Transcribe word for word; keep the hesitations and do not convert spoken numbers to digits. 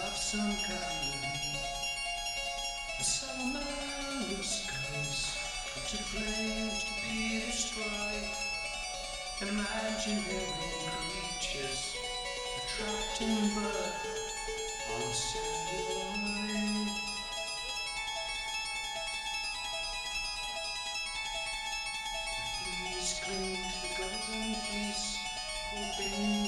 of some kind. A salamander's curse to flames to be destroyed. Imaginary creatures are trapped in blood on a celluloid. The fleas cling to the golden fleece, hoping